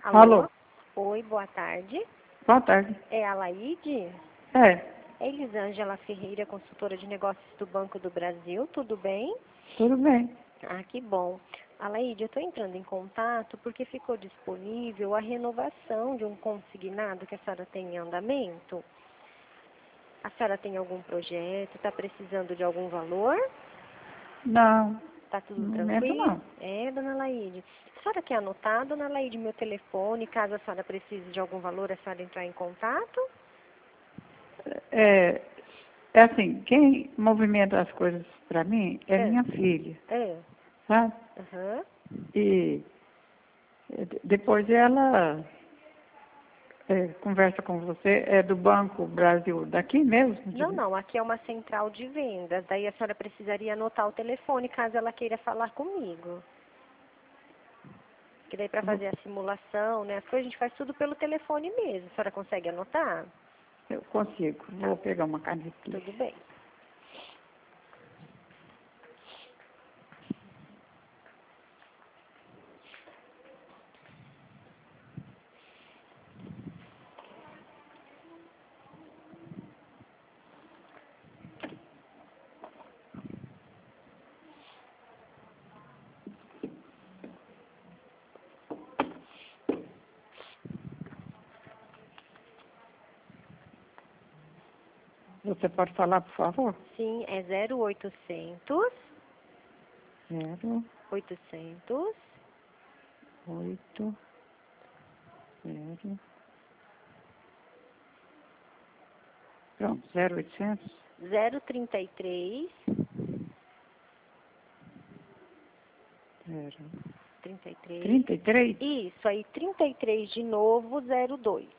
Alô? Alô? Oi, boa tarde. Boa tarde. É a Laide? É, É Elisângela Ferreira, consultora de negócios do Banco do Brasil, tudo bem? tudo bem. Ah, que bom. Laide, eu estou entrando em contato porque ficou disponível a renovação de um consignado que a senhora tem em andamento. A senhora tem algum projeto? Está precisando de algum valor? Não, Tá tudo no momento tranquilo? não. É, dona Laide. A senhora quer anotar, dona Laide, meu telefone, caso a senhora precise de algum valor, a senhora entrar em contato? É, é assim, quem movimenta as coisas para mim é É, minha filha, é, sabe? aham. E depois ela conversa com você, é do Banco Brasil, daqui mesmo? Não, não, aqui é uma central de vendas, daí a senhora precisaria anotar o telefone caso ela queira falar comigo. Que daí para fazer a simulação, né, as coisas a gente faz tudo pelo telefone mesmo. A senhora consegue anotar? Eu consigo, Tá, vou pegar uma caneta ali. tudo bem. Você pode falar, por favor? Sim, é 0800 0, 800 8, 0. Pronto, 0800, 033 0, 33. 33, Isso, aí 33 de novo, 02.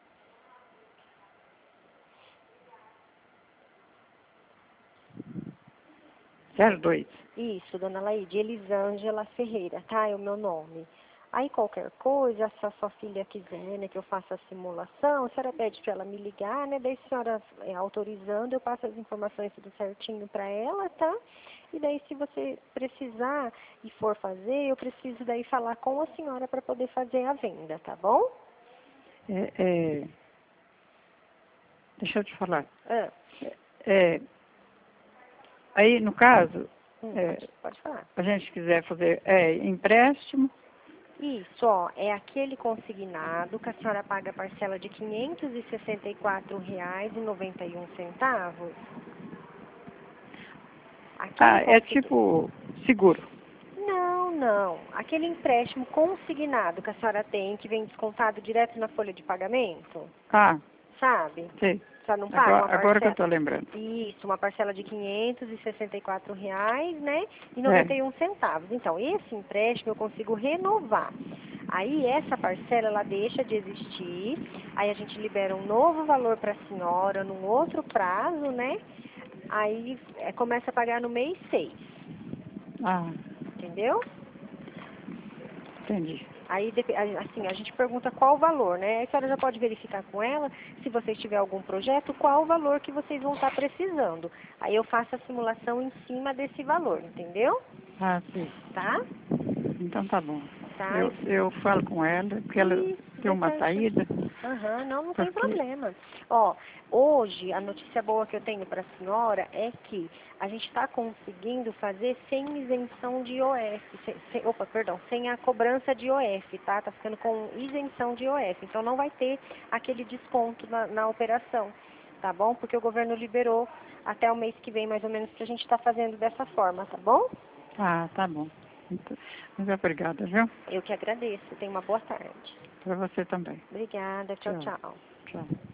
02. Isso, dona Laide, Elisângela Ferreira, tá? É o meu nome. Aí qualquer coisa, se a sua filha quiser, né, que eu faça a simulação, a senhora pede para ela me ligar, né? Daí a senhora autorizando, eu passo as informações tudo certinho para ela, tá? E daí se você precisar e for fazer, eu preciso daí falar com a senhora para poder fazer a venda, tá bom? Deixa eu te falar. Ah, É, aí, no caso, pode falar. a gente quiser fazer empréstimo, Isso, ó, é aquele consignado que a senhora paga a parcela de R$ 564,91. Aquele é consignado. tipo seguro. Não, não. Aquele empréstimo consignado que a senhora tem, que vem descontado direto na folha de pagamento, Ah, sabe? sei. A senhora não paga uma Agora que eu parcela. estou lembrando. Isso, uma parcela de R$ 564,00, né? E É. 91 centavos. Então, esse empréstimo eu consigo renovar. Aí essa parcela ela deixa de existir. Aí a gente libera um novo valor para a senhora num outro prazo, né? Aí começa a pagar no mês 6, Ah, entendeu? entendi. Aí, assim, a gente pergunta qual o valor, né? Aí a senhora já pode verificar com ela, se vocês tiver algum projeto, qual o valor que vocês vão estar precisando. Aí eu faço a simulação em cima desse valor, entendeu? Ah, sei. Tá? Então tá bom. Tá? Eu falo com ela, porque ela Isso, tem dê uma certo. saída, Aham, não, não tem porque... problema. Ó, hoje a notícia boa que eu tenho para a senhora é que a gente está conseguindo fazer sem isenção de IOF, sem a cobrança de IOF, tá? Tá ficando com isenção de IOF, então não vai ter aquele desconto na operação, tá bom? Porque o governo liberou até o mês que vem, mais ou menos, que a gente está fazendo dessa forma, tá bom? Ah, tá bom. Muito obrigada, viu? Eu que agradeço. Tenha uma boa tarde. Para você também. Obrigada. Tchau, Tchau. tchau. Tchau.